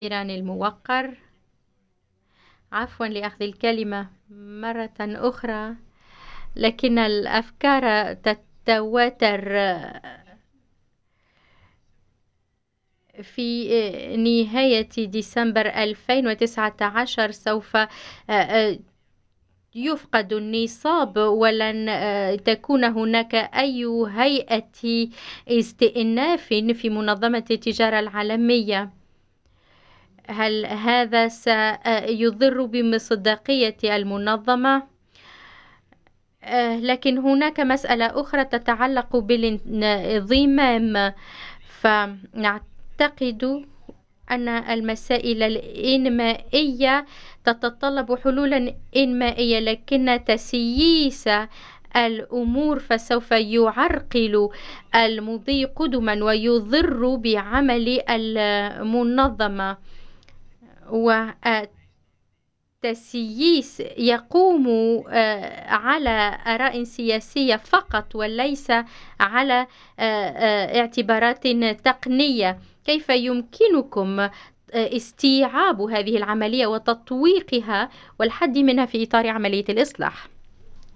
إيران الموقر. عفوا لأخذ الكلمة مرة أخرى، لكن الأفكار تتواتر. في نهاية ديسمبر 2019 سوف يفقد النصاب، ولن تكون هناك أي هيئة استئناف في منظمة التجارة العالمية. هل هذا سيضر بمصداقية المنظمة؟ لكن هناك مسألة أخرى تتعلق بالانضمام، فنعتقد أن المسائل الإنمائية تتطلب حلولا إنمائية، لكن تسييس الأمور فسوف يعرقل المضي قدما ويضر بعمل المنظمة. والتسييس يقوم على آراء سياسية فقط وليس على اعتبارات تقنية. كيف يمكنكم استيعاب هذه العملية وتطويقها والحد منها في إطار عملية الإصلاح؟